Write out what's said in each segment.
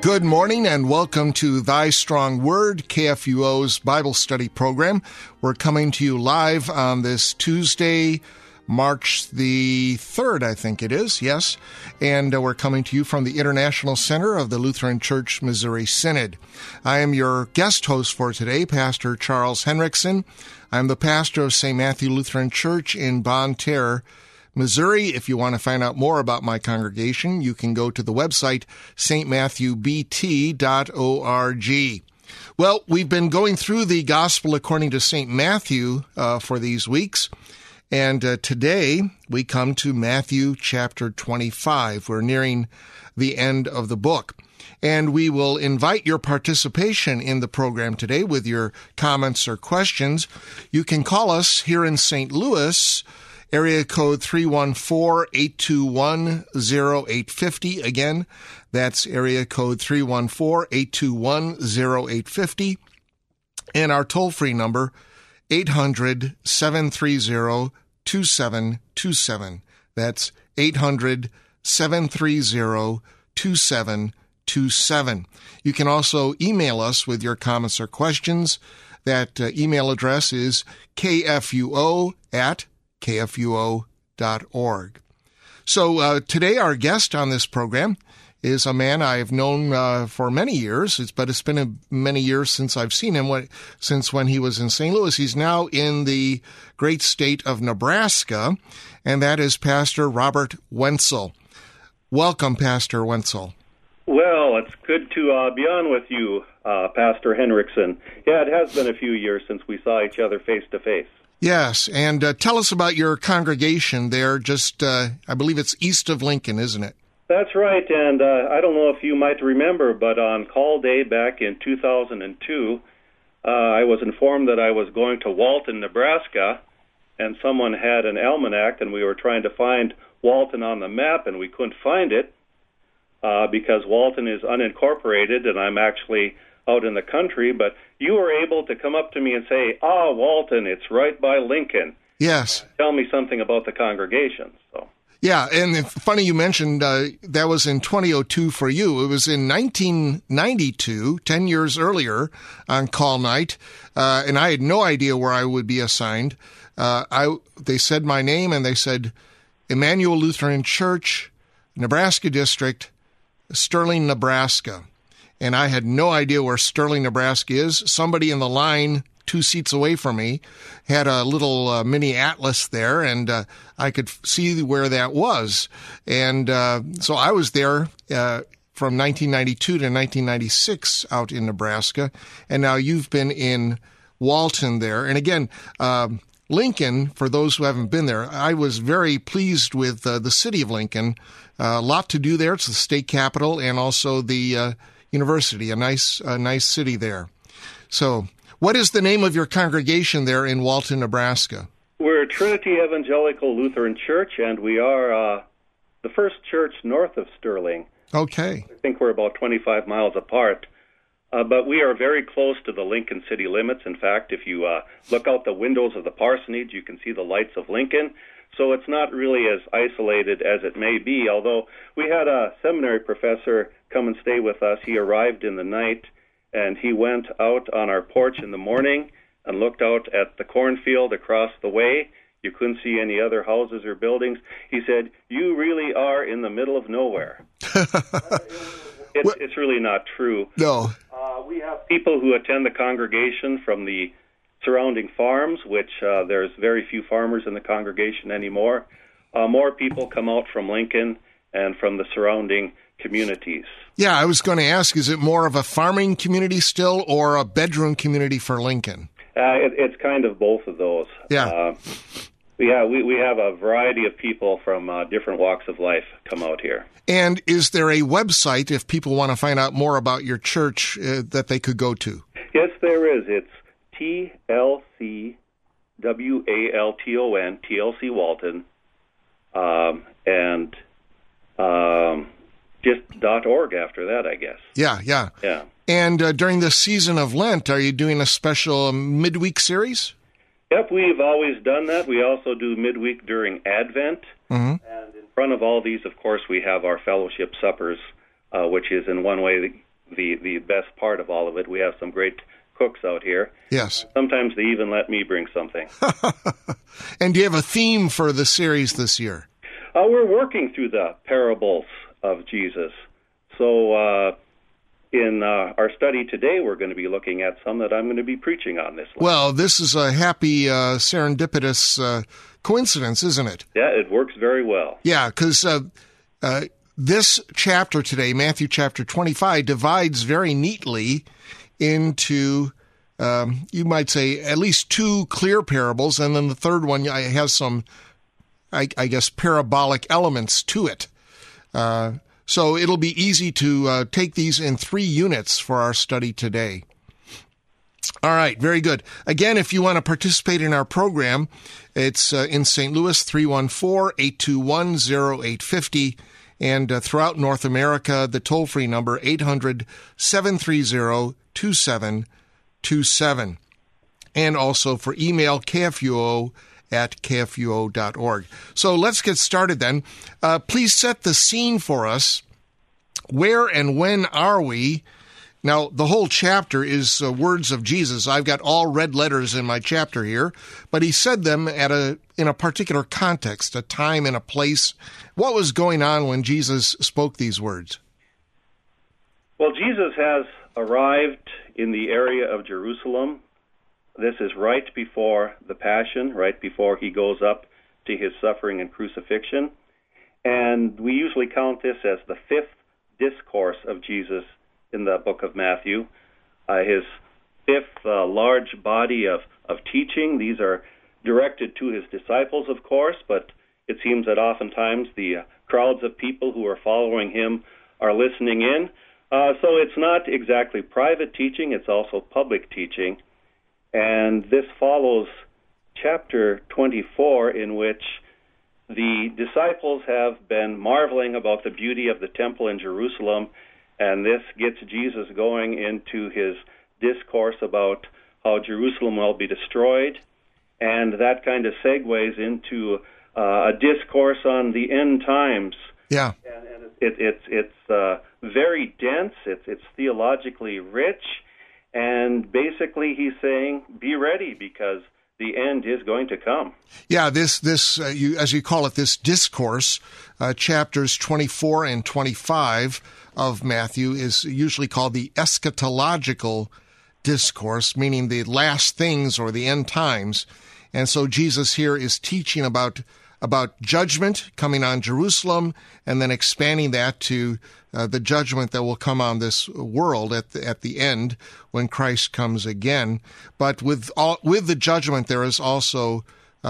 Good morning and welcome to Thy Strong Word, KFUO's Bible study program. We're coming to you live on this Tuesday, March the 3rd, I think it is, yes. And we're coming to you from the International Center of the Lutheran Church Missouri Synod. I am your guest host for today, Pastor Charles Henriksen. I'm the pastor of St. Matthew Lutheran Church in Bonne Terre, Missouri. If you want to find out more about my congregation, you can go to the website stmatthewbt.org. Well, we've been going through the Gospel according to St. Matthew for these weeks, and today we come to Matthew chapter 25. We're nearing the end of the book, and we will invite your participation in the program today with your comments or questions. You can call us here in St. Louis, area code 314-821-0850. Again, that's area code 314-821-0850. And our toll-free number, 800-730-2727. That's 800-730-2727. You can also email us with your comments or questions. That email address is kfuo@kfuo.org. So today our guest on this program is a man I've known for many years, but it's been many years since I've seen him, since when he was in St. Louis. He's now in the great state of Nebraska, and that is Pastor Robert Wenzel. Welcome, Pastor Wenzel. Well, it's good to be on with you, Pastor Henriksen. Yeah, it has been a few years since we saw each other face to face. Yes, and tell us about your congregation there, just, I believe it's east of Lincoln, isn't it? That's right, and I don't know if you might remember, but on call day back in 2002, I was informed that I was going to Walton, Nebraska, and someone had an almanac, and we were trying to find Walton on the map, and we couldn't find it because Walton is unincorporated, and I'm actually out in the country, but you were able to come up to me and say, Walton, it's right by Lincoln. Yes. Tell me something about the congregation. So. Yeah, and funny you mentioned that was in 2002 for you. It was in 1992, 10 years earlier, on call night, and I had no idea where I would be assigned. They said my name, and they said Emmanuel Lutheran Church, Nebraska District, Sterling, Nebraska. And I had no idea where Sterling, Nebraska is. Somebody in the line 2 seats away from me had a little mini atlas there, and I could see where that was. And so I was there from 1992 to 1996 out in Nebraska, and now you've been in Walton there. And again, Lincoln, for those who haven't been there, I was very pleased with the city of Lincoln. A lot to do there. It's the state capital and also the university, a nice city there. So, what is the name of your congregation there in Walton, Nebraska? We're Trinity Evangelical Lutheran Church, and we are the first church north of Sterling. Okay. I think we're about 25 miles apart, but we are very close to the Lincoln city limits. In fact, if you look out the windows of the parsonage, you can see the lights of Lincoln. So it's not really as isolated as it may be, although we had a seminary professor come and stay with us. He arrived in the night, and he went out on our porch in the morning and looked out at the cornfield across the way. You couldn't see any other houses or buildings. He said, "You really are in the middle of nowhere." It's really not true. No. We have people who attend the congregation from the surrounding farms, which there's very few farmers in the congregation anymore. More people come out from Lincoln and from the surrounding communities. Yeah, I was going to ask, is it more of a farming community still or a bedroom community for Lincoln? It's kind of both of those. Yeah. We have a variety of people from different walks of life come out here. And is there a website, if people want to find out more about your church, that they could go to? Yes, there is. It's TLCWALTON, TLC Walton, and just .org after that, I guess. Yeah. And during the season of Lent, are you doing a special midweek series? Yep, we've always done that. We also do midweek during Advent. Mm-hmm. And in front of all these, of course, we have our fellowship suppers, which is in one way the best part of all of it. We have some great cooks out here. Yes. Sometimes they even let me bring something. And do you have a theme for the series this year? We're working through the parables of Jesus. So in our study today, we're going to be looking at some that I'm going to be preaching on this one. Well, this is a happy serendipitous coincidence, isn't it? Yeah, it works very well. Yeah, because this chapter today, Matthew chapter 25, divides very neatly into, you might say, at least two clear parables, and then the third one has some, I guess, parabolic elements to it. So it'll be easy to take these in 3 units for our study today. All right, very good. Again, if you want to participate in our program, it's in St. Louis, 314-821-0850, and throughout North America, the toll-free number, 800-730-2727. And also for email, kfuo@kfuo.org. So let's get started then. Please set the scene for us. Where and when are we? Now, the whole chapter is words of Jesus. I've got all red letters in my chapter here, but he said them in a particular context, a time and a place. What was going on when Jesus spoke these words? Well, Jesus has arrived in the area of Jerusalem. This is right before the Passion, right before he goes up to his suffering and crucifixion. And we usually count this as the 5th discourse of Jesus in the book of Matthew. His 5th large body of teaching. These are directed to his disciples, of course, but it seems that oftentimes the crowds of people who are following him are listening in. So it's not exactly private teaching, it's also public teaching. And this follows chapter 24, in which the disciples have been marveling about the beauty of the temple in Jerusalem, and this gets Jesus going into his discourse about how Jerusalem will be destroyed, and that kind of segues into a discourse on the end times. Yeah. And it's very dense, it's theologically rich, and basically he's saying, be ready, because the end is going to come. Yeah, this as you call it, this discourse, chapters 24 and 25 of Matthew is usually called the eschatological discourse, meaning the last things or the end times. And so Jesus here is teaching about judgment coming on Jerusalem, and then expanding that to the judgment that will come on this world at the end when Christ comes again. But with the judgment, there are also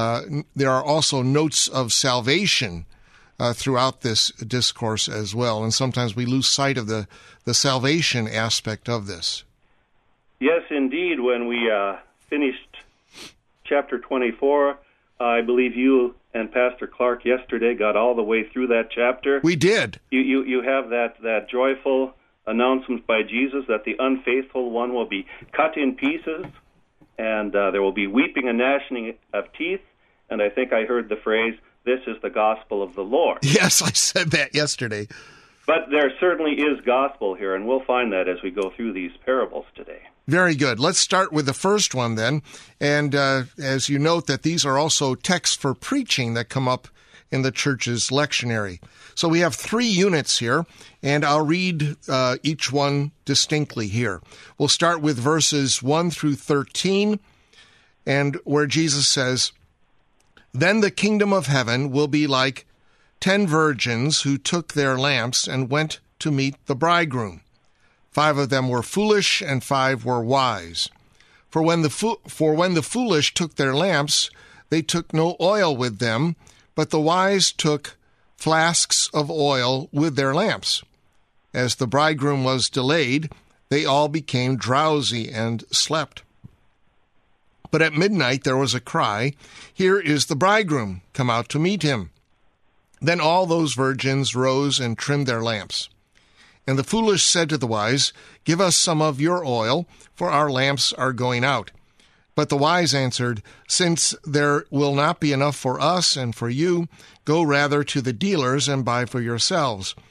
notes of salvation throughout this discourse as well, and sometimes we lose sight of the salvation aspect of this. Yes, indeed. When we finished chapter 24, I believe you and Pastor Clark yesterday got all the way through that chapter. We did. You have that joyful announcement by Jesus that the unfaithful one will be cut in pieces, and there will be weeping and gnashing of teeth. And I think I heard the phrase, "This is the gospel of the Lord." Yes, I said that yesterday. But there certainly is gospel here, and we'll find that as we go through these parables today. Very good. Let's start with the first one then. And as you note, that these are also texts for preaching that come up in the church's lectionary. So we have 3 units here, and I'll read each one distinctly here. We'll start with verses 1 through 13, and where Jesus says, "Then the kingdom of heaven will be like 10 virgins who took their lamps and went to meet the bridegroom. 5 of them were foolish, and 5 were wise. For when the foolish took their lamps, they took no oil with them, but the wise took flasks of oil with their lamps. As the bridegroom was delayed, they all became drowsy and slept. But at midnight there was a cry, 'Here is the bridegroom, come out to meet him.' Then all those virgins rose and trimmed their lamps. And the foolish said to the wise, 'Give us some of your oil, for our lamps are going out.' But the wise answered, 'Since there will not be enough for us and for you, go rather to the dealers and buy for yourselves.'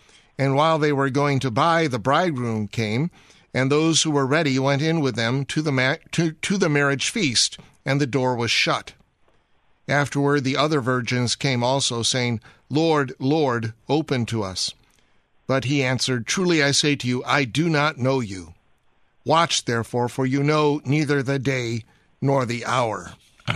And while they were going to buy, the bridegroom came, and those who were ready went in with them to the marriage feast, and the door was shut. Afterward the other virgins came also, saying, Lord, Lord, open to us. But he answered, Truly I say to you, I do not know you. Watch therefore, for you know neither the day nor the hour.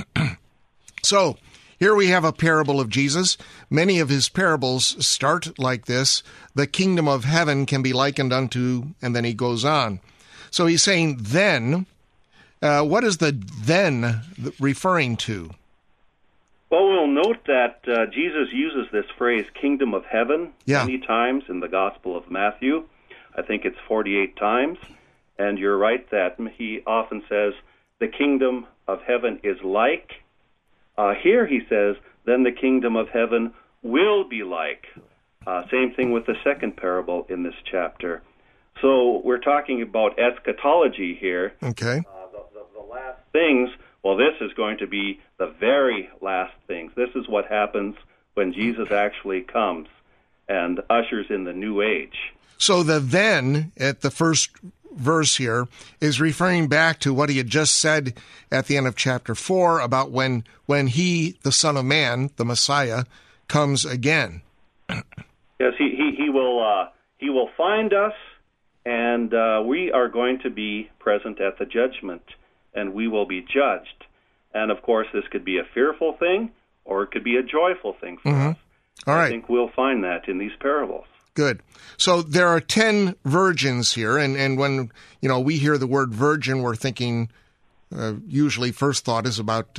So, here we have a parable of Jesus. Many of his parables start like this. The kingdom of heaven can be likened unto, and then he goes on. So he's saying, then. What is the then referring to? Well, we'll note that Jesus uses this phrase, kingdom of heaven, many times in the Gospel of Matthew. I think it's 48 times. And you're right that he often says, the kingdom of heaven is like. Here he says, then the kingdom of heaven will be like. Same thing with the second parable in this chapter. So we're talking about eschatology here. Okay. The last things, well, this is going to be the very last things. This is what happens when Jesus actually comes and ushers in the new age. So the then at the first verse here is referring back to what he had just said at the end of chapter 4 about when he, the Son of Man, the Messiah, comes again. Yes, he will find us, and we are going to be present at the judgment, and we will be judged. And of course, this could be a fearful thing, or it could be a joyful thing for us. All right. I think we'll find that in these parables. Good. So there are 10 virgins here, and when we hear the word virgin, we're thinking usually first thought is about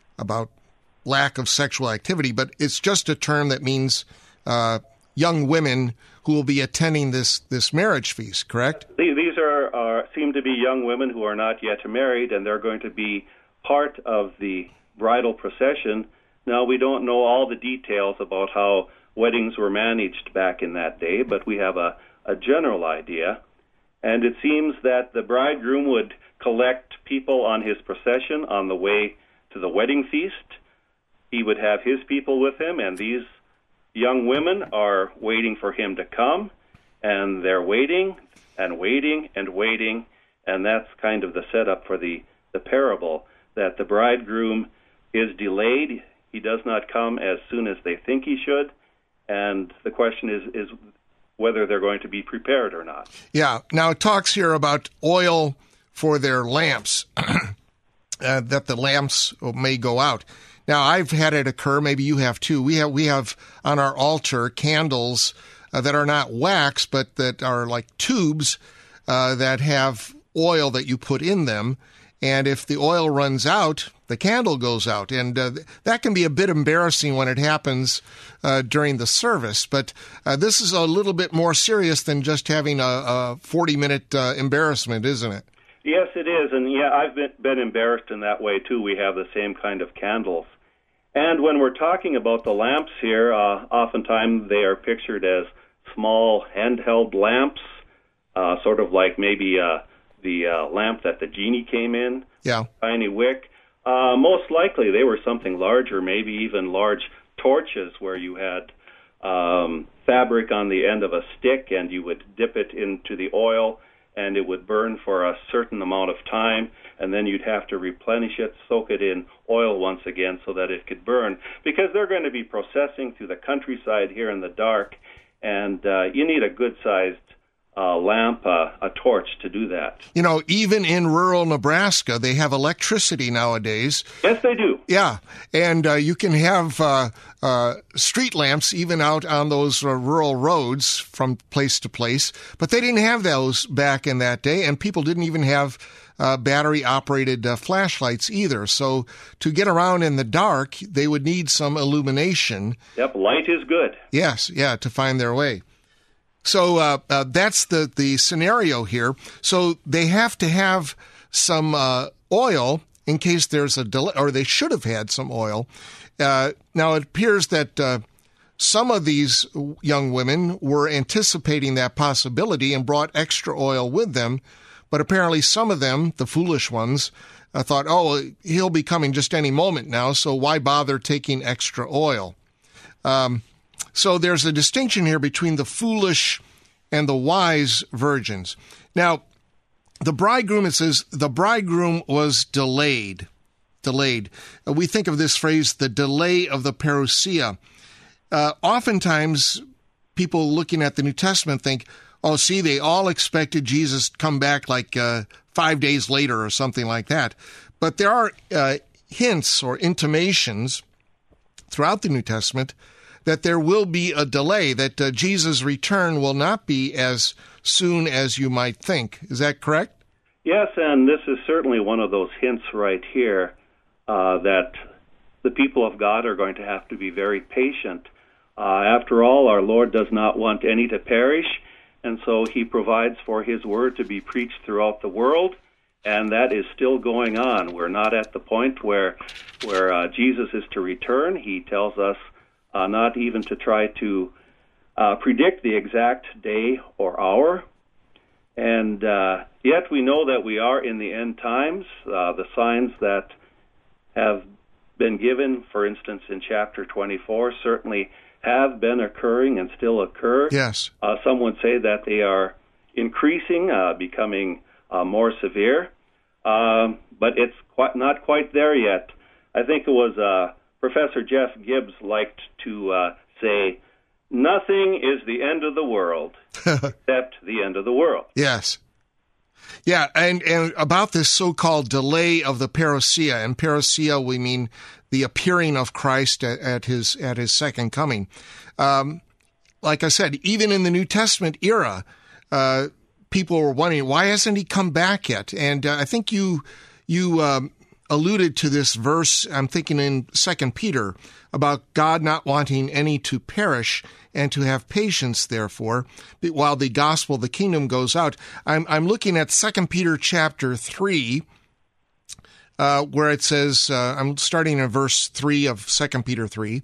lack of sexual activity, but it's just a term that means young women who will be attending this marriage feast. Correct? These are seem to be young women who are not yet married, and they're going to be part of the bridal procession. Now, we don't know all the details about how weddings were managed back in that day, but we have a general idea. And it seems that the bridegroom would collect people on his procession on the way to the wedding feast. He would have his people with him, and these young women are waiting for him to come, and they're waiting and waiting and waiting, and that's kind of the setup for the parable, that the bridegroom is delayed. He does not come as soon as they think he should. And the question is whether they're going to be prepared or not. Yeah. Now, it talks here about oil for their lamps, that the lamps may go out. Now, I've had it occur, maybe you have too. We have on our altar candles that are not wax, but that are like tubes that have oil that you put in them. And if the oil runs out, the candle goes out. And that can be a bit embarrassing when it happens during the service. But this is a little bit more serious than just having a 40-minute embarrassment, isn't it? Yes, it is. And yeah, I've been embarrassed in that way, too. We have the same kind of candles. And when we're talking about the lamps here, oftentimes they are pictured as small handheld lamps, sort of like maybe the lamp that the genie came in, tiny wick. Most likely they were something larger, maybe even large torches where you had fabric on the end of a stick and you would dip it into the oil and it would burn for a certain amount of time, and then you'd have to replenish it, soak it in oil once again so that it could burn, because they're going to be processing through the countryside here in the dark, and you need a good-sized lamp, a torch to do that. You know, even in rural Nebraska, they have electricity nowadays. Yes, they do. Yeah, and you can have street lamps even out on those rural roads from place to place, but they didn't have those back in that day, and people didn't even have battery-operated flashlights either. So to get around in the dark, they would need some illumination. Yep, light is good. Yes, yeah, to find their way. So that's the scenario here. So they have to have some oil in case there's a delay, or they should have had some oil. Now, it appears that some of these young women were anticipating that possibility and brought extra oil with them, but apparently some of them, the foolish ones, thought, oh, he'll be coming just any moment now, so why bother taking extra oil? So there's a distinction here between the foolish and the wise virgins. Now, the bridegroom, it says, the bridegroom was delayed. We think of this phrase, the delay of the parousia. Oftentimes, people looking at the New Testament think, oh, see, they all expected Jesus to come back like 5 days later or something like that. But there are hints or intimations throughout the New Testament that there will be a delay, that Jesus' return will not be as soon as you might think. Is that correct? Yes, and this is certainly one of those hints right here that the people of God are going to have to be very patient. After all, our Lord does not want any to perish, and so he provides for his word to be preached throughout the world, and that is still going on. We're not at the point where Jesus is to return. He tells us not even to try to predict the exact day or hour. And yet we know that we are in the end times. The signs that have been given, for instance, in chapter 24, certainly have been occurring and still occur. Yes. Some would say that they are increasing, becoming more severe, but it's not quite there yet. I think it was Professor Jeff Gibbs liked to say, nothing is the end of the world except the end of the world. Yes. Yeah, and about this so-called delay of the parousia, and parousia we mean the appearing of Christ at his second coming. Like I said, even in the New Testament era, people were wondering, why hasn't he come back yet? And I think you alluded to this verse, I'm thinking in 2 Peter, about God not wanting any to perish and to have patience, therefore, while the gospel of the kingdom goes out. I'm looking at 2 Peter chapter 3, where it says, I'm starting in verse 3 of 2 Peter 3,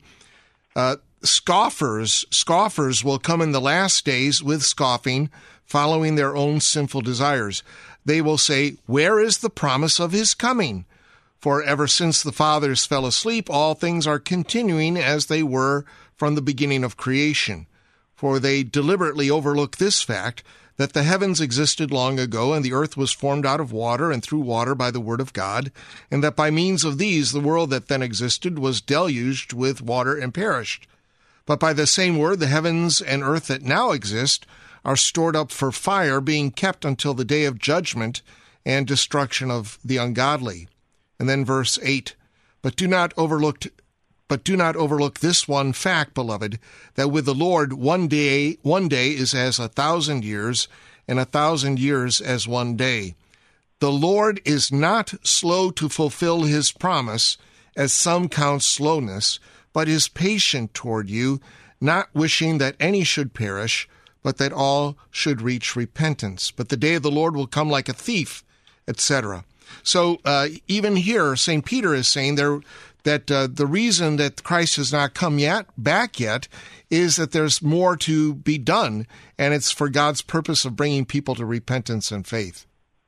scoffers will come in the last days with scoffing, following their own sinful desires. They will say, where is the promise of his coming? For ever since the fathers fell asleep, all things are continuing as they were from the beginning of creation. For they deliberately overlook this fact, that the heavens existed long ago, and the earth was formed out of water and through water by the word of God, and that by means of these the world that then existed was deluged with water and perished. But by the same word the heavens and earth that now exist are stored up for fire, being kept until the day of judgment and destruction of the ungodly. And then verse 8, But do not overlook this one fact, beloved, that with the Lord one day is as 1,000 years, and 1,000 years as one day. The Lord is not slow to fulfill his promise, as some count slowness, but is patient toward you, not wishing that any should perish, but that all should reach repentance. But the day of the Lord will come like a thief, etc. So even here, St. Peter is saying that the reason that Christ has not come back yet is that there's more to be done, and it's for God's purpose of bringing people to repentance and faith.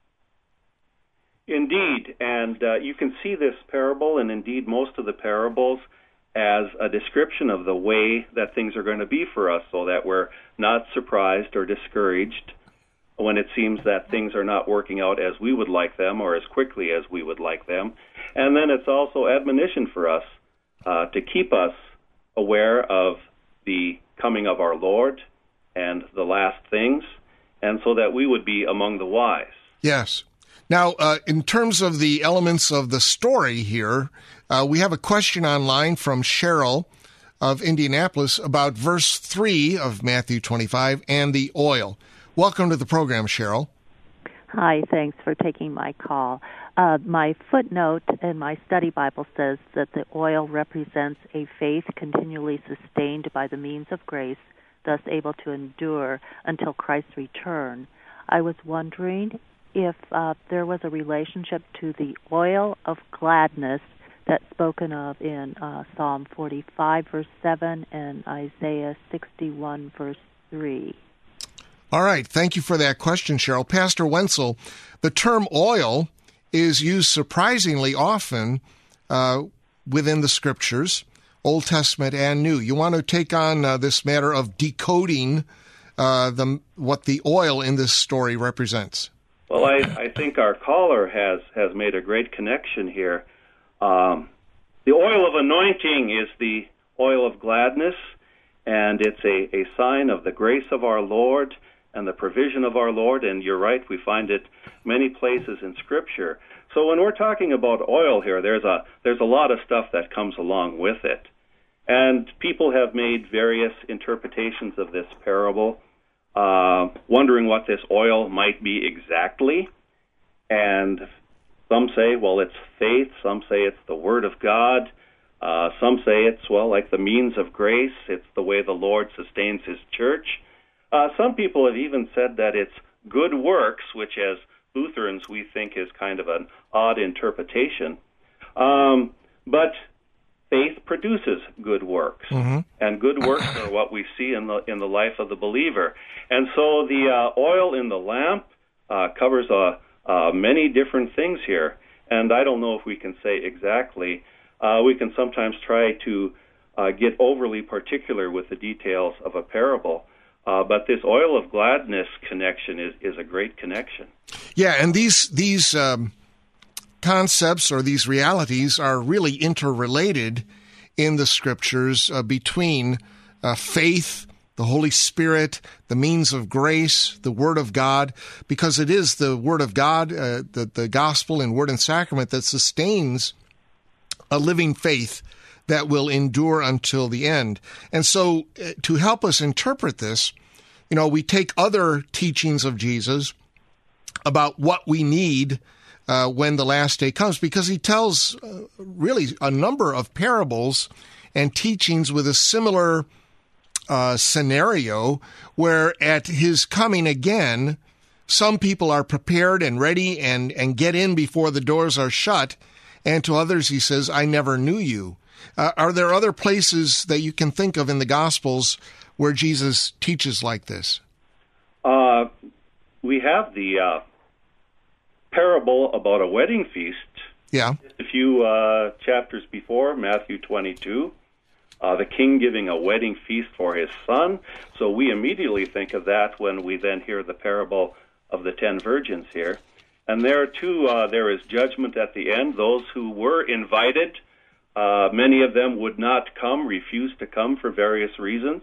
Indeed, and you can see this parable, and indeed most of the parables, as a description of the way that things are going to be for us, so that we're not surprised or discouraged when it seems that things are not working out as we would like them or as quickly as we would like them. And then it's also admonition for us to keep us aware of the coming of our Lord and the last things, and so that we would be among the wise. Yes. Now, in terms of the elements of the story here, we have a question online from Cheryl of Indianapolis about verse 3 of Matthew 25 and the oil. Welcome to the program, Cheryl. Hi, thanks for taking my call. My footnote in my study Bible says that the oil represents a faith continually sustained by the means of grace, thus able to endure until Christ's return. I was wondering if there was a relationship to the oil of gladness that's spoken of in Psalm 45, verse 7, and Isaiah 61, verse 3. All right. Thank you for that question, Cheryl. Pastor Wenzel, the term oil is used surprisingly often within the Scriptures. Old Testament and New. You want to take on this matter of decoding what the oil in this story represents? Well, I think our caller has made a great connection here. The oil of anointing is the oil of gladness, and it's a sign of the grace of our Lord and the provision of our Lord, and you're right, we find it many places in Scripture. So when we're talking about oil here, there's a lot of stuff that comes along with it. And people have made various interpretations of this parable, wondering what this oil might be exactly. And some say, well, it's faith. Some say it's the Word of God. Some say it's, well, like the means of grace. It's the way the Lord sustains His church. Some people have even said that it's good works, which as Lutherans we think is kind of an odd interpretation. But faith produces good works, and good works are what we see in the life of the believer. And so the oil in the lamp covers many different things here, and I don't know if we can say exactly. We can sometimes try to get overly particular with the details of a parable, but this oil of gladness connection is a great connection. Yeah, and these concepts or these realities are really interrelated in the Scriptures between faith, the Holy Spirit, the means of grace, the Word of God, because it is the Word of God, the gospel and Word and Sacrament that sustains a living faith that will endure until the end. And so to help us interpret this, we take other teachings of Jesus about what we need when the last day comes, because he tells really a number of parables and teachings with a similar scenario where at his coming again, some people are prepared and ready and get in before the doors are shut, and to others he says, I never knew you. Are there other places that you can think of in the Gospels where Jesus teaches like this? We have the parable about a wedding feast. Yeah. A few chapters before, Matthew 22, the king giving a wedding feast for his son. So we immediately think of that when we then hear the parable of the 10 virgins here. And there, too, there is judgment at the end. Those who were invited, many of them would not come, refused to come for various reasons.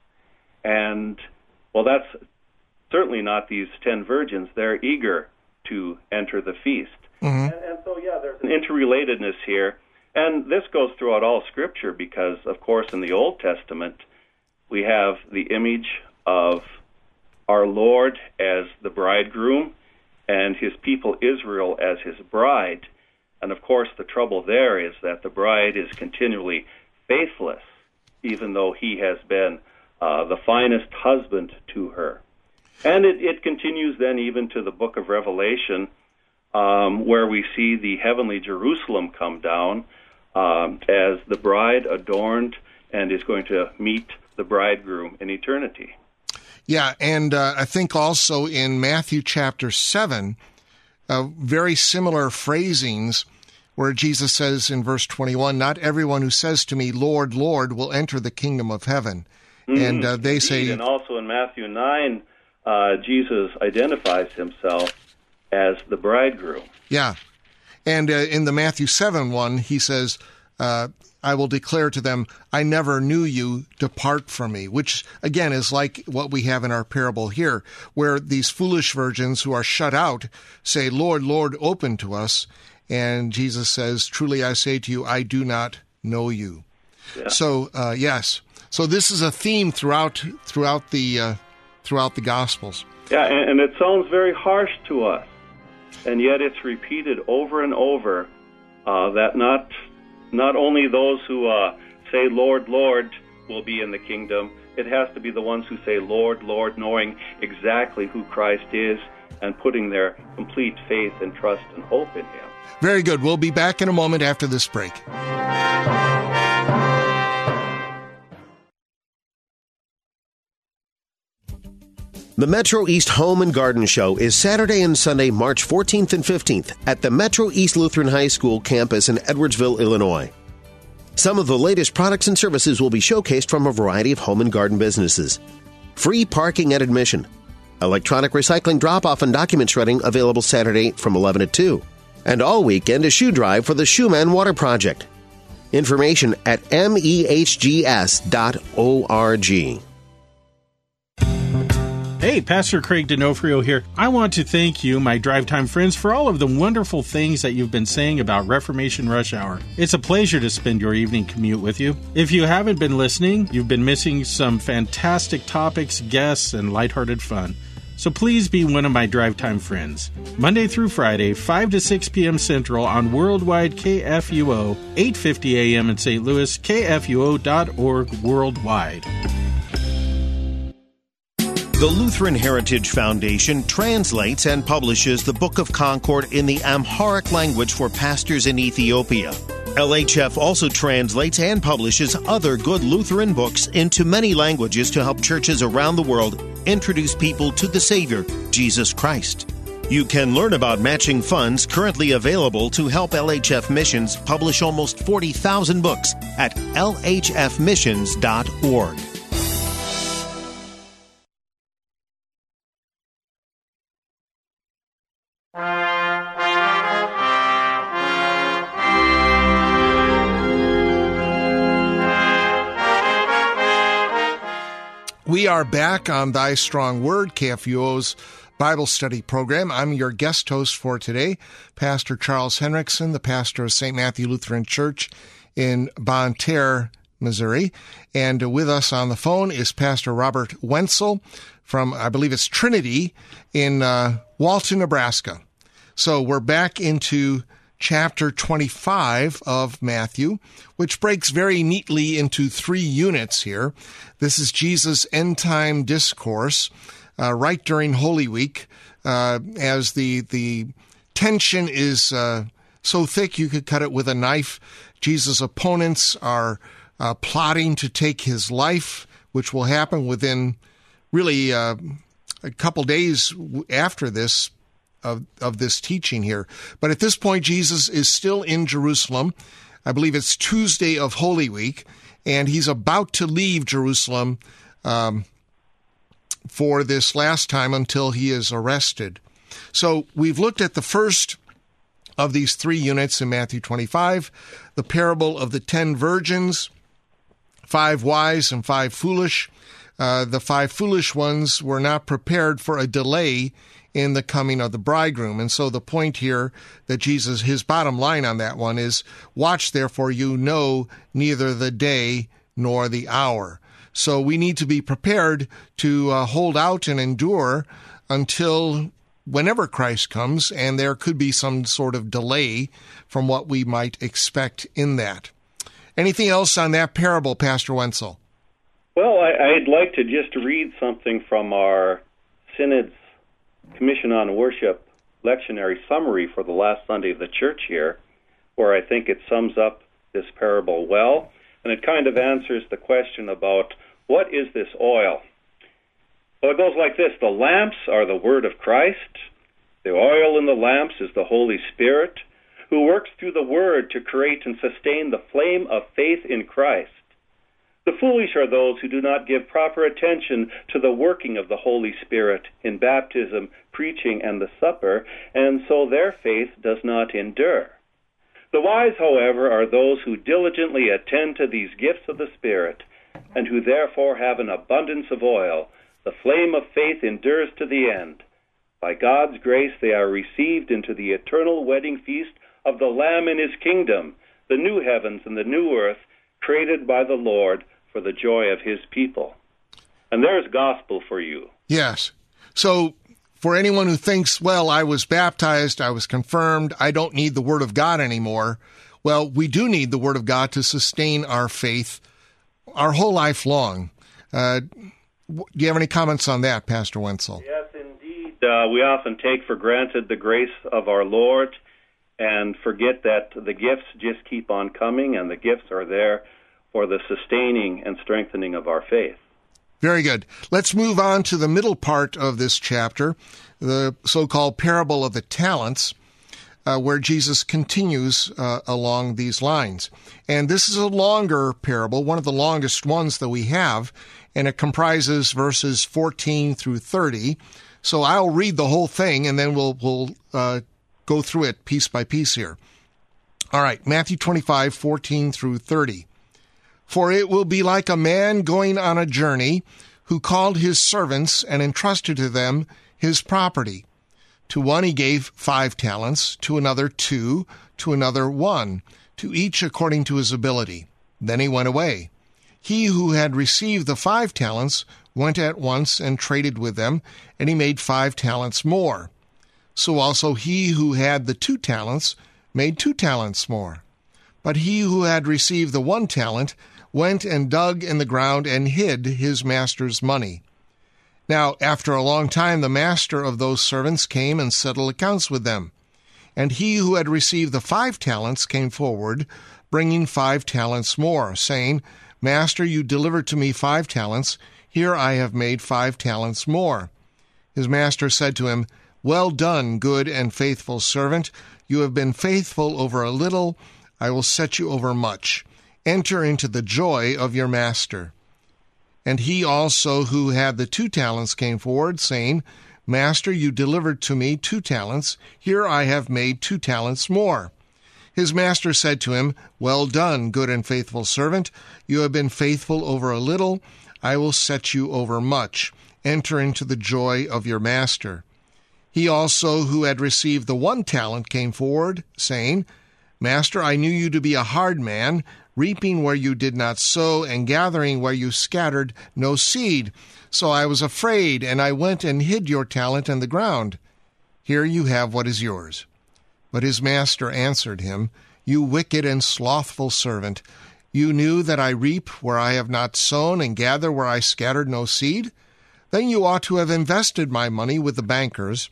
And, well, that's certainly not these 10 virgins. They're eager to enter the feast. And so, yeah, there's an interrelatedness here. And this goes throughout all Scripture because, of course, in the Old Testament, we have the image of our Lord as the bridegroom and his people Israel as his bride. And, of course, the trouble there is that the bride is continually faithless, even though he has been the finest husband to her. And it continues then even to the book of Revelation, where we see the heavenly Jerusalem come down as the bride adorned and is going to meet the bridegroom in eternity. Yeah, and I think also in Matthew chapter 7, very similar phrasings where Jesus says in verse 21, not everyone who says to me, Lord, Lord, will enter the kingdom of heaven. And they say... And also in Matthew 9, Jesus identifies himself as the bridegroom. Yeah. And in the Matthew 7 one, he says, I will declare to them, I never knew you, depart from me, which, again, is like what we have in our parable here, where these foolish virgins who are shut out say, Lord, Lord, open to us. And Jesus says, truly I say to you, I do not know you. Yeah. So, yes. So this is a theme throughout the Gospels. Yeah, and it sounds very harsh to us, and yet it's repeated over and over that not only those who say, Lord, Lord, will be in the kingdom. It has to be the ones who say, Lord, Lord, knowing exactly who Christ is and putting their complete faith and trust and hope in him. Very good. We'll be back in a moment after this break. The Metro East Home and Garden Show is Saturday and Sunday, March 14th and 15th at the Metro East Lutheran High School campus in Edwardsville, Illinois. Some of the latest products and services will be showcased from a variety of home and garden businesses. Free parking at admission. Electronic recycling drop-off and document shredding available Saturday from 11 to 2. And all weekend a shoe drive for the Shoeman Water Project. Information at mehgs.org. Hey, Pastor Craig D'Onofrio here. I want to thank you, my Drive Time friends, for all of the wonderful things that you've been saying about Reformation Rush Hour. It's a pleasure to spend your evening commute with you. If you haven't been listening, you've been missing some fantastic topics, guests, and lighthearted fun. So please be one of my Drive Time friends. Monday through Friday, 5 to 6 p.m. Central on Worldwide KFUO, 850 a.m. in St. Louis, kfuo.org worldwide. The Lutheran Heritage Foundation translates and publishes the Book of Concord in the Amharic language for pastors in Ethiopia. LHF also translates and publishes other good Lutheran books into many languages to help churches around the world introduce people to the Savior, Jesus Christ. You can learn about matching funds currently available to help LHF Missions publish almost 40,000 books at lhfmissions.org. We are back on Thy Strong Word, KFUO's Bible study program. I'm your guest host for today, Pastor Charles Henriksen, the pastor of St. Matthew Lutheran Church in Bonne Terre, Missouri. And with us on the phone is Pastor Robert Wenzel from, I believe it's Trinity, in Walton, Nebraska. So we're back into chapter 25 of Matthew, which breaks very neatly into 3 units here. This is Jesus' end-time discourse right during Holy Week, as the tension is so thick you could cut it with a knife. Jesus' opponents are plotting to take his life, which will happen within really a couple days after this, of this teaching here. But at this point, Jesus is still in Jerusalem. I believe it's Tuesday of Holy Week, and he's about to leave Jerusalem for this last time until he is arrested. So we've looked at the first of these 3 units in Matthew 25, the parable of the 10 virgins, 5 wise and 5 foolish. The 5 foolish ones were not prepared for a delay in the coming of the bridegroom. And so the point here that Jesus, his bottom line on that one is, watch therefore, you know neither the day nor the hour. So we need to be prepared to hold out and endure until whenever Christ comes, and there could be some sort of delay from what we might expect in that. Anything else on that parable, Pastor Wenzel? Well, I'd like to just read something from our Synod's Commission on Worship lectionary summary for the last Sunday of the church here, where I think it sums up this parable well, and it kind of answers the question about what is this oil? Well, it goes like this. The lamps are the word of Christ. The oil in the lamps is the Holy Spirit, who works through the word to create and sustain the flame of faith in Christ. The foolish are those who do not give proper attention to the working of the Holy Spirit in baptism, preaching, and the supper, and so their faith does not endure. The wise, however, are those who diligently attend to these gifts of the Spirit, and who therefore have an abundance of oil. The flame of faith endures to the end. By God's grace they are received into the eternal wedding feast of the Lamb in his kingdom, the new heavens and the new earth, created by the Lord for the joy of his people. And there's gospel for you. Yes. So for anyone who thinks, well, I was baptized, I was confirmed, I don't need the Word of God anymore. Well, we do need the Word of God to sustain our faith our whole life long. Do you have any comments on that, Pastor Wenzel? Yes, indeed. We often take for granted the grace of our Lord and forget that the gifts just keep on coming, and the gifts are there for the sustaining and strengthening of our faith. Very good. Let's move on to the middle part of this chapter, the so-called parable of the talents. where Jesus continues along these lines. And this is a longer parable, one of the longest ones that we have, and it comprises verses 14 through 30. So I'll read the whole thing, and then we'll go through it piece by piece here. All right, Matthew 25, 14 through 30. For it will be like a man going on a journey who called his servants and entrusted to them his property. To one he gave 5 talents, to another 2, to another 1, to each according to his ability. Then he went away. He who had received the 5 talents went at once and traded with them, and he made 5 talents more. So also he who had the 2 talents made 2 talents more. But he who had received the 1 talent went and dug in the ground and hid his master's money. Now, after a long time, the master of those servants came and settled accounts with them. And he who had received the 5 talents came forward, bringing 5 talents more, saying, Master, you delivered to me 5 talents. Here I have made 5 talents more. His master said to him, Well done, good and faithful servant. You have been faithful over a little. I will set you over much. Enter into the joy of your master. And he also who had the 2 talents came forward, saying, Master, you delivered to me 2 talents. Here I have made 2 talents more. His master said to him, Well done, good and faithful servant. You have been faithful over a little. I will set you over much. Enter into the joy of your master. He also who had received the 1 talent came forward, saying, Master, I knew you to be a hard man, reaping where you did not sow, and gathering where you scattered no seed. So I was afraid, and I went and hid your talent in the ground. Here you have what is yours. But his master answered him, You wicked and slothful servant, you knew that I reap where I have not sown, and gather where I scattered no seed? Then you ought to have invested my money with the bankers,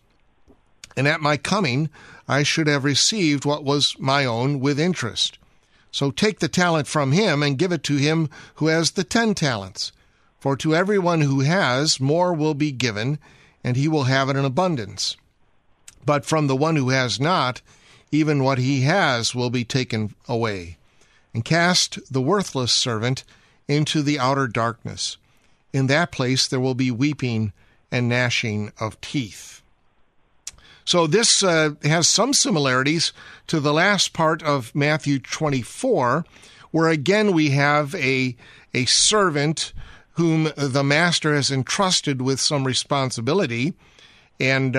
and at my coming I should have received what was my own with interest. So take the talent from him and give it to him who has the 10 talents. For to everyone who has, more will be given, and he will have it in abundance. But from the one who has not, even what he has will be taken away. And cast the worthless servant into the outer darkness. In that place there will be weeping and gnashing of teeth. So this has some similarities to the last part of Matthew 24, where again we have a servant whom the master has entrusted with some responsibility, and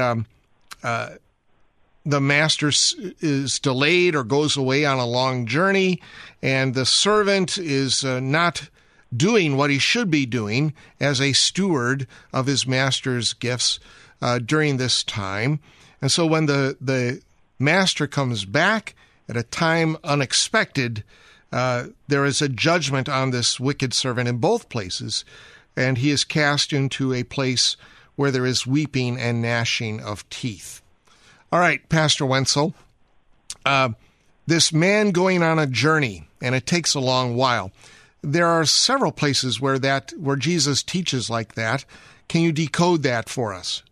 the master is delayed or goes away on a long journey, and the servant is not doing what he should be doing as a steward of his master's gifts during this time. And so when the master comes back at a time unexpected, there is a judgment on this wicked servant in both places, and he is cast into a place where there is weeping and gnashing of teeth. All right, Pastor Wenzel, this man going on a journey, and it takes a long while. There are several places where Jesus teaches like that. Can you decode that for us?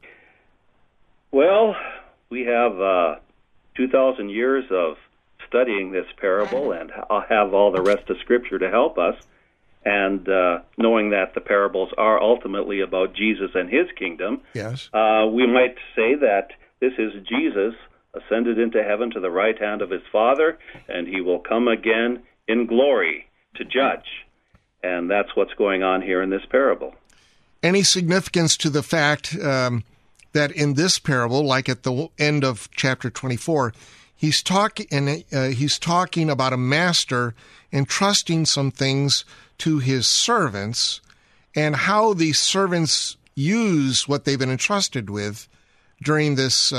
Well, we have 2,000 years of studying this parable, and I'll have all the rest of Scripture to help us. And knowing that the parables are ultimately about Jesus and his kingdom, yes, we might say that this is Jesus ascended into heaven to the right hand of his Father, and he will come again in glory to judge. And that's what's going on here in this parable. Any significance to the fact that in this parable, like at the end of chapter 24, he's talking about a master entrusting some things to his servants, and how these servants use what they've been entrusted with during this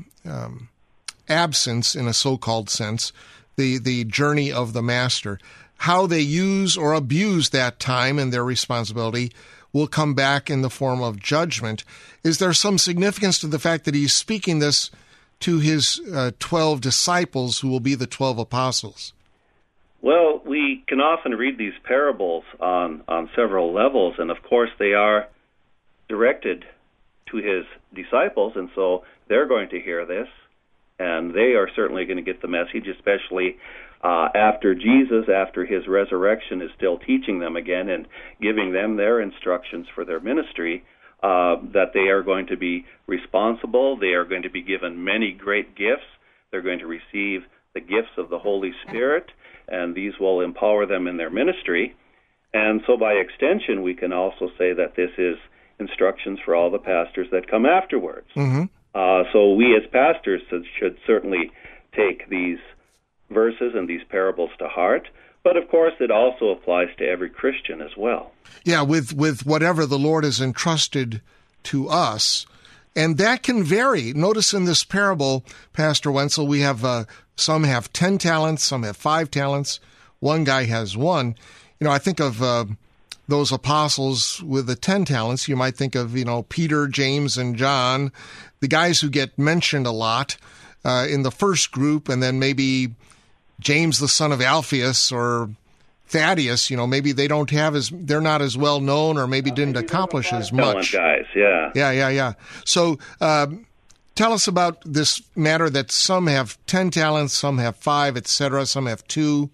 absence, in a so-called sense, the journey of the master. How they use or abuse that time and their responsibility will come back in the form of judgment. Is there some significance to the fact that he's speaking this to his 12 disciples, who will be the 12 apostles? Well, we can often read these parables on several levels, and of course they are directed to his disciples, and so they're going to hear this. and they are certainly going to get the message, especially after Jesus, after his resurrection, is still teaching them again and giving them their instructions for their ministry, that they are going to be responsible. They are going to be given many great gifts. They're going to receive the gifts of the Holy Spirit, and these will empower them in their ministry. And so by extension, we can also say that this is instructions for all the pastors that come afterwards. Mm-hmm. So we as pastors should certainly take these verses and these parables to heart. But of course, it also applies to every Christian as well. Yeah, with whatever the Lord has entrusted to us. And that can vary. Notice in this parable, Pastor Wenzel, we have some have 10 talents, some have 5 talents. One guy has 1. I think of those apostles with the 10 talents. You might think of, Peter, James, and John, the guys who get mentioned a lot in the first group, and then maybe James, the son of Alphaeus, or Thaddeus, maybe they're not as well known, or maybe didn't accomplish as much. Guys, yeah. Yeah. So tell us about this matter that some have 10 talents, some have 5, etc., some have 2.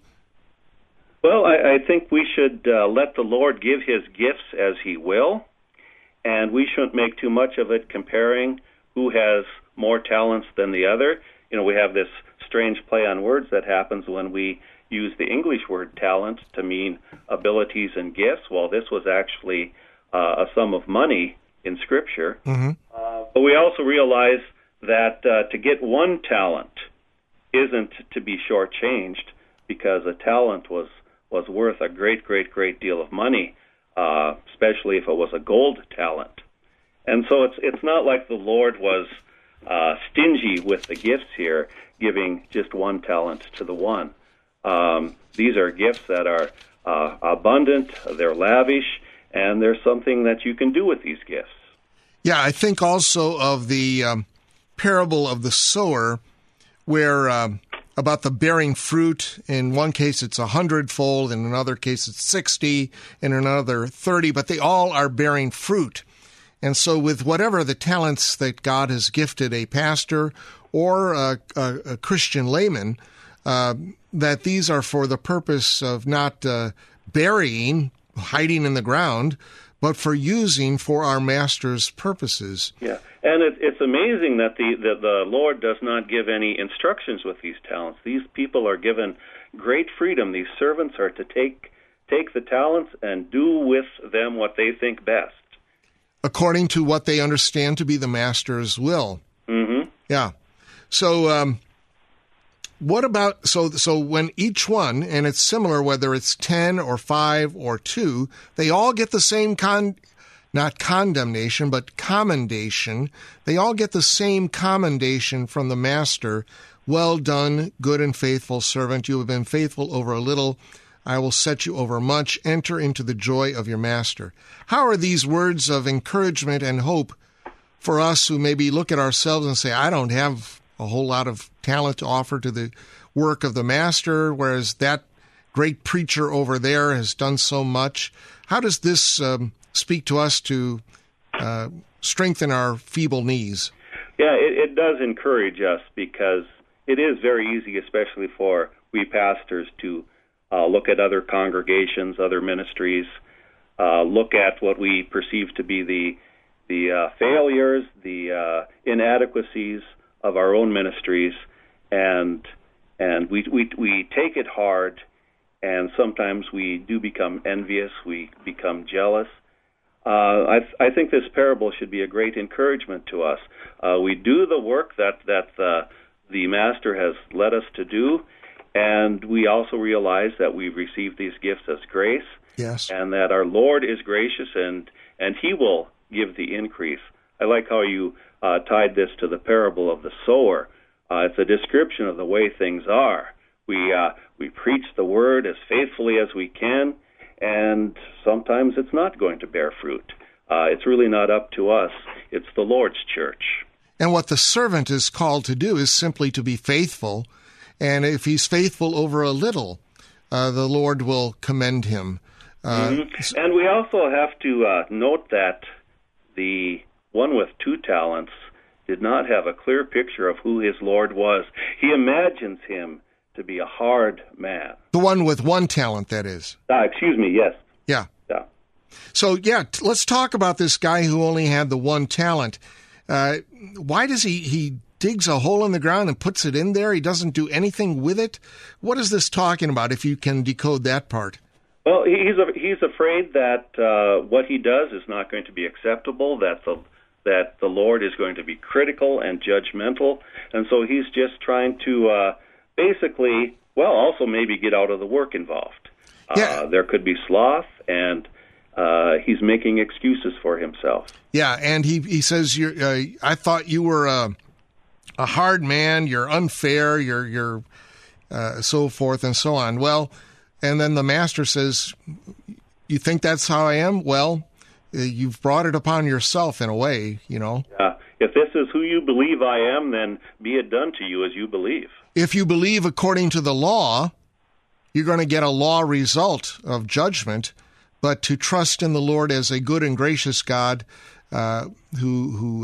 Well, I think we should let the Lord give his gifts as he will, and we shouldn't make too much of it comparing who has more talents than the other. We have this strange play on words that happens when we use the English word talent to mean abilities and gifts. Well, this was actually a sum of money in Scripture. Mm-hmm. But we also realize that to get 1 talent isn't to be shortchanged, because a talent was worth a great, great, great deal of money, especially if it was a gold talent. And so it's not like the Lord was stingy with the gifts here, giving just 1 talent to the one. These are gifts that are abundant, they're lavish, and there's something that you can do with these gifts. Yeah, I think also of the parable of the sower, where about the bearing fruit. In one case, it's 100-fold. In another case, it's 60. In another, 30. But they all are bearing fruit. And so with whatever the talents that God has gifted a pastor or a Christian layman, that these are for the purpose of not burying, hiding in the ground, but for using for our Master's purposes. Yeah, and it's amazing that the Lord does not give any instructions with these talents. These people are given great freedom. These servants are to take the talents and do with them what they think best, according to what they understand to be the Master's will. Mm-hmm. Yeah. So what about, so when each one, and it's similar whether it's 10 or 5 or 2, they all get the same not condemnation, but commendation. They all get the same commendation from the Master. Well done, good and faithful servant. You have been faithful over a little. I will set you over much. Enter into the joy of your Master. How are these words of encouragement and hope for us who maybe look at ourselves and say, I don't have a whole lot of talent to offer to the work of the Master, whereas that great preacher over there has done so much? How does this speak to us to strengthen our feeble knees? Yeah, it does encourage us, because it is very easy, especially for we pastors, to look at other congregations, other ministries, look at what we perceive to be the failures, the inadequacies of our own ministries, and we take it hard, and sometimes we do become envious, we become jealous. I think this parable should be a great encouragement to us. We do the work that the Master has led us to do, and we also realize that we've received these gifts as grace, yes, and that our Lord is gracious, and He will give the increase. I like how you tied this to the parable of the sower. It's a description of the way things are. We preach the word as faithfully as we can, and sometimes it's not going to bear fruit. It's really not up to us. It's the Lord's church. And what the servant is called to do is simply to be faithful. And if he's faithful over a little, the Lord will commend him. And we also have to note that the one with 2 talents did not have a clear picture of who his Lord was. He imagines him to be a hard man. The one with one talent, that is. Excuse me, yes. Yeah. Yeah. So, let's talk about this guy who only had the one talent. Why does he digs a hole in the ground and puts it in there? He doesn't do anything with it? What is this talking about, if you can decode that part? Well, he's afraid that what he does is not going to be acceptable, that the Lord is going to be critical and judgmental, and so he's just trying to basically, also maybe get out of the work involved. There could be sloth, and he's making excuses for himself. Yeah, and he says, I thought you were a hard man, you're unfair, you're so forth and so on. Well, and then the master says, you think that's how I am? Well, you've brought it upon yourself in a way, Yeah. If this is who you believe I am, then be it done to you as you believe. If you believe according to the law, you're going to get a law result of judgment. But to trust in the Lord as a good and gracious God who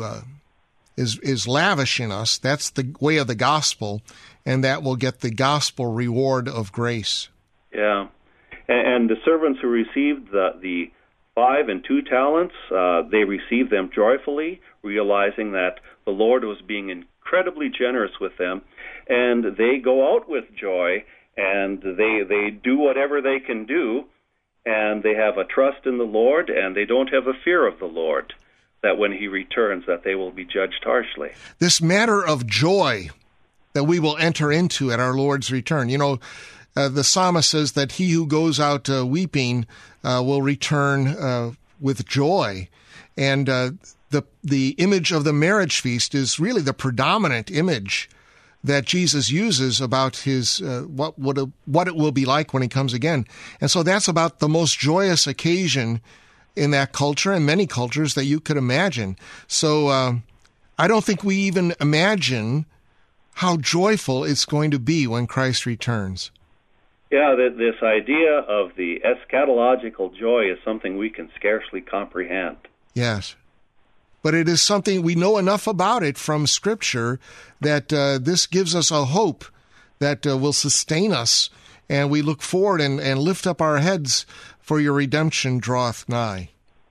is lavishing us, that's the way of the gospel, and that will get the gospel reward of grace. Yeah. And the servants who received the 5 and 2 talents, they received them joyfully, realizing that the Lord was being incredibly generous with them, and they go out with joy, and they do whatever they can do, and they have a trust in the Lord, and they don't have a fear of the Lord, that when he returns, that they will be judged harshly. This matter of joy that we will enter into at our Lord's return. The psalmist says that he who goes out weeping will return with joy. And the image of the marriage feast is really the predominant image that Jesus uses about his what it will be like when he comes again. And so that's about the most joyous occasion in that culture and many cultures that you could imagine. So I don't think we even imagine how joyful it's going to be when Christ returns. Yeah, this idea of the eschatological joy is something we can scarcely comprehend. Yes. But it is something, we know enough about it from Scripture that this gives us a hope that will sustain us, and we look forward and lift up our heads, for your redemption draweth nigh.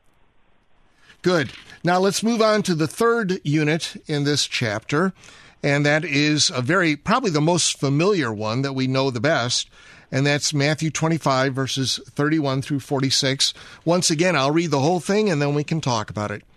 Good. Now let's move on to the third unit in this chapter, and that is probably the most familiar one that we know the best, and that's Matthew 25, verses 31 through 46. Once again, I'll read the whole thing, and then we can talk about it.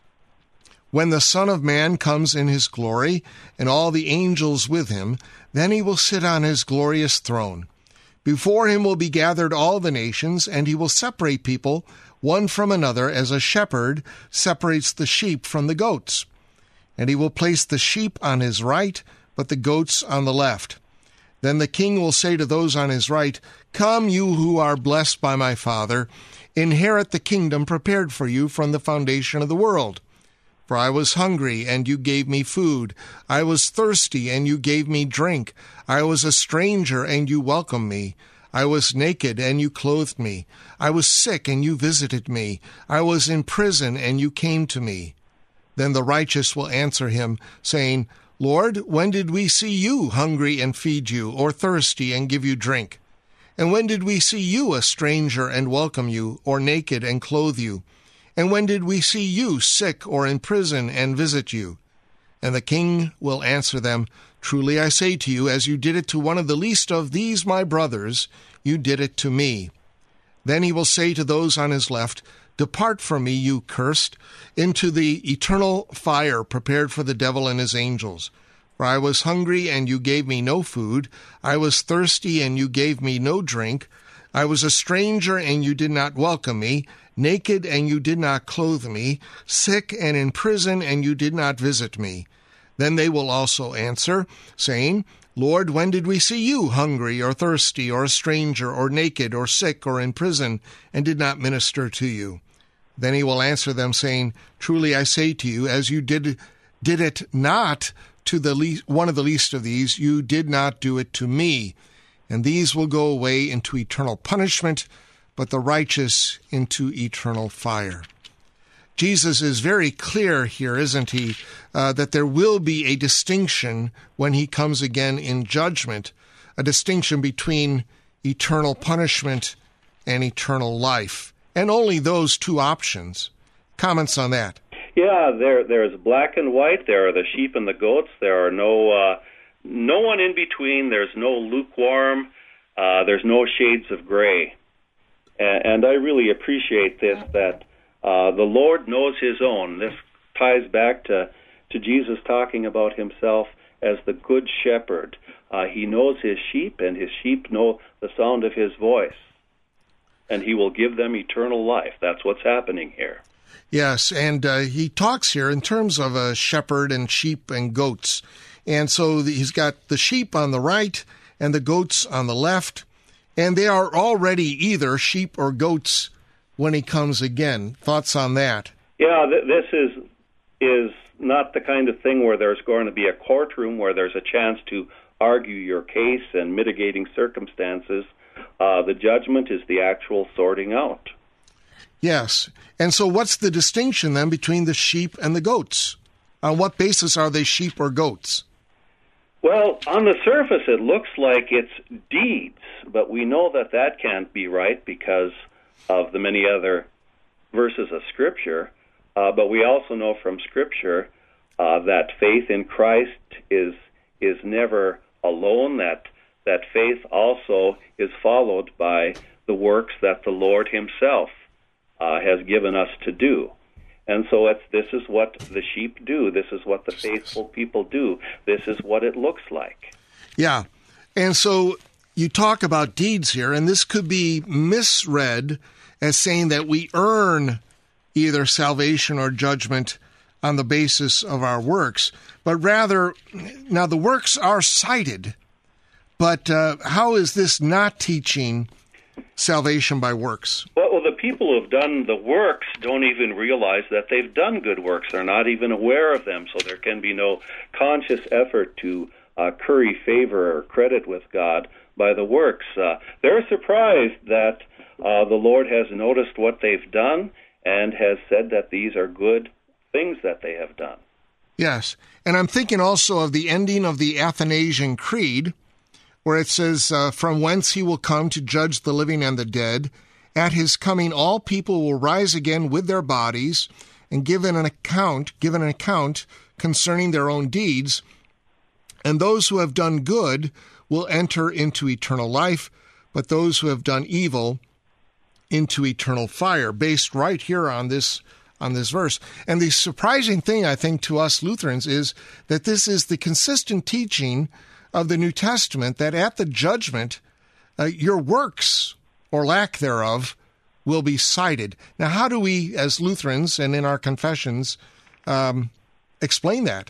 When the Son of Man comes in his glory, and all the angels with him, then he will sit on his glorious throne. Before him will be gathered all the nations, and he will separate people one from another, as a shepherd separates the sheep from the goats. And he will place the sheep on his right, but the goats on the left. Then the king will say to those on his right, Come, you who are blessed by my Father, inherit the kingdom prepared for you from the foundation of the world. For I was hungry, and you gave me food. I was thirsty, and you gave me drink. I was a stranger, and you welcomed me. I was naked, and you clothed me. I was sick, and you visited me. I was in prison, and you came to me. Then the righteous will answer him, saying, Lord, when did we see you hungry and feed you, or thirsty and give you drink? And when did we see you a stranger and welcome you, or naked and clothe you? And when did we see you sick or in prison and visit you? And the king will answer them, Truly I say to you, as you did it to one of the least of these my brothers, you did it to me. Then he will say to those on his left, Depart from me, you cursed, into the eternal fire prepared for the devil and his angels. For I was hungry, and you gave me no food. I was thirsty, and you gave me no drink. I was a stranger, and you did not welcome me. Naked, and you did not clothe me. Sick and in prison, and you did not visit me. Then they will also answer, saying, Lord, when did we see you hungry or thirsty or a stranger or naked or sick or in prison, and did not minister to you? Then he will answer them, saying, Truly I say to you, as you did it not to one of the least of these, you did not do it to me. And these will go away into eternal punishment, but the righteous into eternal fire. Jesus is very clear here, isn't he, that there will be a distinction when he comes again in judgment, a distinction between eternal punishment and eternal life, and only those two options. Comments on that? Yeah, there's black and white. There are the sheep and the goats. There are no one in between. There's no lukewarm. There's no shades of gray. And I really appreciate this, that the Lord knows his own. This ties back to Jesus talking about himself as the good shepherd. He knows his sheep, and his sheep know the sound of his voice. And he will give them eternal life. That's what's happening here. Yes, and he talks here in terms of a shepherd and sheep and goats. And so he's got the sheep on the right and the goats on the left, and they are already either sheep or goats when he comes again. Thoughts on that? Yeah, this is not the kind of thing where there's going to be a courtroom where there's a chance to argue your case and mitigating circumstances. The judgment is the actual sorting out. Yes. And so what's the distinction then between the sheep and the goats? On what basis are they sheep or goats? Well, on the surface it looks like it's deeds, but we know that can't be right because of the many other verses of Scripture. But we also know from Scripture that faith in Christ is never alone, that faith also is followed by the works that the Lord himself has given us to do. And so this is what the sheep do. This is what the faithful people do. This is what it looks like. Yeah. And so you talk about deeds here, and this could be misread as saying that we earn either salvation or judgment on the basis of our works. But rather, now the works are cited, but how is this not teaching salvation by works? Well, the people who have done the works don't even realize that they've done good works. They're not even aware of them, so there can be no conscious effort to curry favor or credit with God by the works. They're surprised that the Lord has noticed what they've done and has said that these are good things that they have done. Yes, and I'm thinking also of the ending of the Athanasian Creed, where it says, from whence he will come to judge the living and the dead. At his coming, all people will rise again with their bodies and give an account concerning their own deeds. And those who have done good will enter into eternal life, but those who have done evil into eternal fire, based right here on this verse. And the surprising thing, I think, to us Lutherans is that this is the consistent teaching of the New Testament, that at the judgment, your works, or lack thereof, will be cited. Now, how do we, as Lutherans and in our confessions, explain that?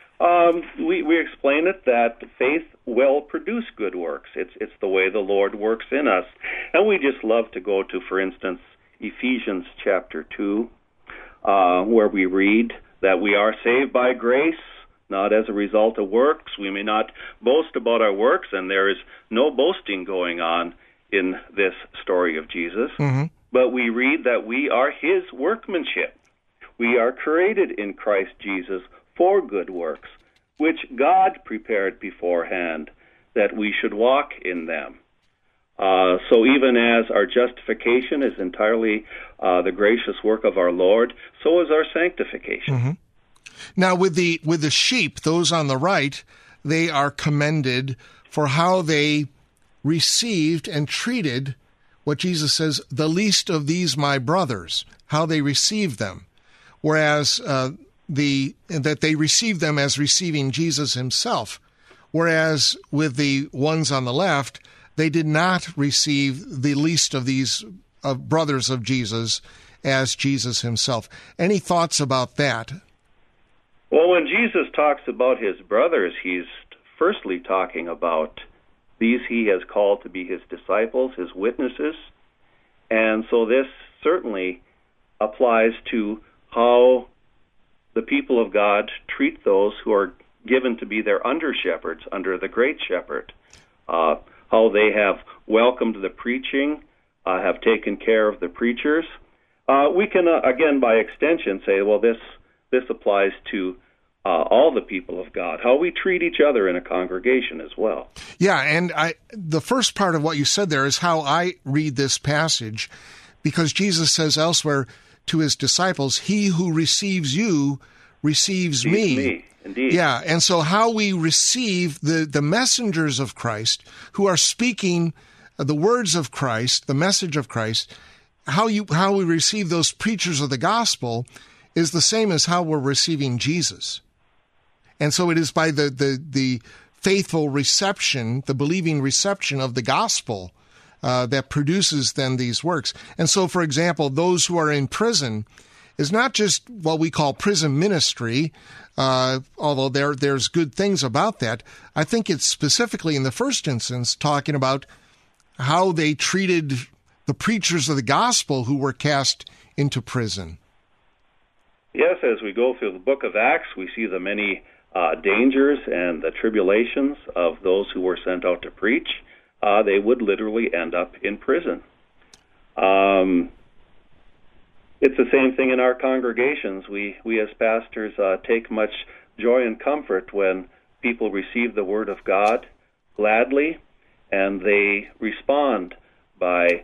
We explain it that faith will produce good works. It's the way the Lord works in us. And we just love to go to, for instance, Ephesians chapter 2, where we read that we are saved by grace, not as a result of works. We may not boast about our works, and there is no boasting going on in this story of Jesus. Mm-hmm. But we read that we are his workmanship. We are created in Christ Jesus for good works, which God prepared beforehand that we should walk in them. So even as our justification is entirely the gracious work of our Lord, so is our sanctification. Mm-hmm. Now, with the sheep, those on the right, they are commended for how they received and treated what Jesus says, the least of these my brothers, how they received them. Whereas that they received them as receiving Jesus himself. Whereas with the ones on the left, they did not receive the least of these brothers of Jesus as Jesus himself. Any thoughts about that? Well, when Jesus talks about his brothers, he's firstly talking about these he has called to be his disciples, his witnesses. And so this certainly applies to how the people of God treat those who are given to be their under-shepherds under the great shepherd. How they have welcomed the preaching, have taken care of the preachers, We can, again, by extension, say, well, this applies to all the people of God, how we treat each other in a congregation as well. Yeah, and the first part of what you said there is how I read this passage, because Jesus says elsewhere to his disciples, he who receives you receives me. Indeed. Yeah, and so how we receive the messengers of Christ who are speaking the words of Christ, the message of Christ, how we receive those preachers of the gospel is the same as how we're receiving Jesus. And so it is by the faithful reception, the believing reception of the gospel that produces then these works. And so, for example, those who are in prison is not just what we call prison ministry, although there's good things about that. I think it's specifically in the first instance talking about how they treated the preachers of the gospel who were cast into prison. Yes, as we go through the book of Acts, we see the many dangers and the tribulations of those who were sent out to preach. They would literally end up in prison. It's the same thing in our congregations. We as pastors take much joy and comfort when people receive the Word of God gladly, and they respond by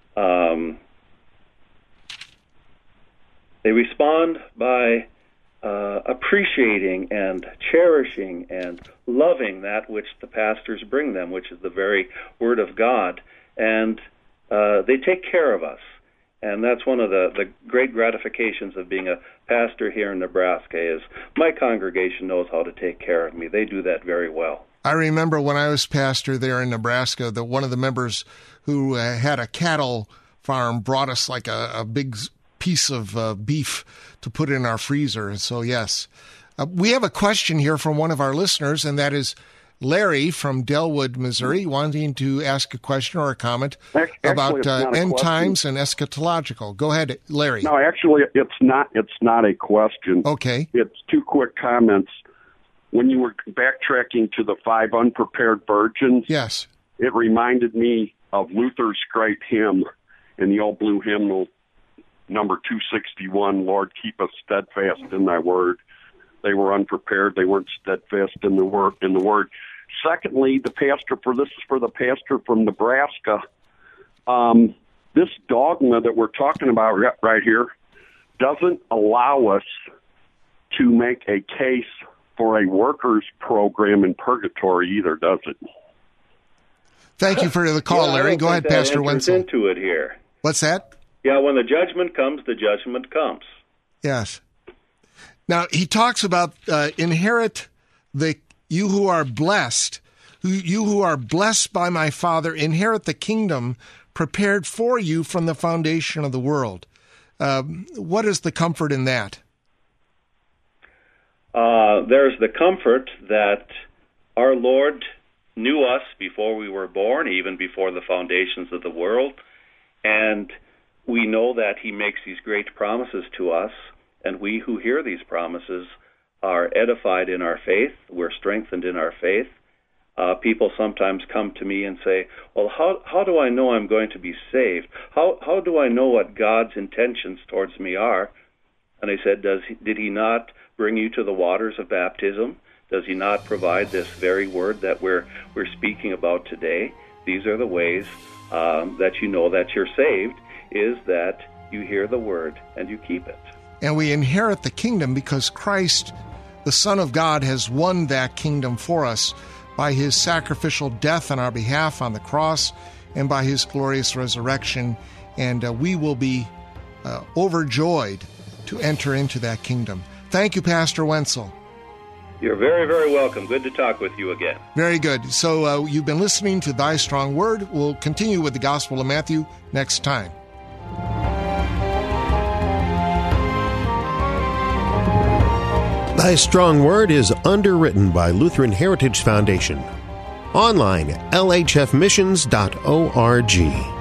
appreciating and cherishing and loving that which the pastors bring them, which is the very Word of God. And they take care of us. And that's one of the great gratifications of being a pastor here in Nebraska is my congregation knows how to take care of me. They do that very well. I remember when I was pastor there in Nebraska, that one of the members who had a cattle farm brought us like a big piece of beef to put in our freezer. And so, yes. We have a question here from one of our listeners, and that is Larry from Delwood, Missouri, wanting to ask a question or a comment about end times and eschatological. Go ahead, Larry. No, actually, it's not a question. Okay. It's two quick comments. When you were backtracking to the 5 unprepared virgins, yes, it reminded me of Luther's great hymn in the old blue hymnal, number 261, Lord, keep us steadfast in thy word. They were unprepared. They weren't steadfast in the word. Secondly, this is for the pastor from Nebraska. This dogma that we're talking about right here doesn't allow us to make a case for a workers program in purgatory either, does it? Thank you for the call, Larry. Go ahead, Pastor Wenzel. Into it here. What's that? Yeah, when the judgment comes, the judgment comes. Yes. Now, he talks about inherit you who are blessed, you who are blessed by my Father, inherit the kingdom prepared for you from the foundation of the world. What is the comfort in that? There's the comfort that our Lord knew us before we were born, even before the foundations of the world, and we know that he makes these great promises to us, and we who hear these promises are edified in our faith. We're strengthened in our faith. People sometimes come to me and say, well, how do I know I'm going to be saved? How do I know what God's intentions towards me are? And I said, did he not bring you to the waters of baptism? Does he not provide this very word that we're speaking about today? These are the ways that you know that you're saved, is that you hear the word and you keep it. And we inherit the kingdom because Christ, the Son of God, has won that kingdom for us by his sacrificial death on our behalf on the cross and by his glorious resurrection. And we will be overjoyed to enter into that kingdom. Thank you, Pastor Wenzel. You're very, very welcome. Good to talk with you again. Very good. So you've been listening to Thy Strong Word. We'll continue with the Gospel of Matthew next time. Thy Strong Word is underwritten by Lutheran Heritage Foundation. Online, lhfmissions.org.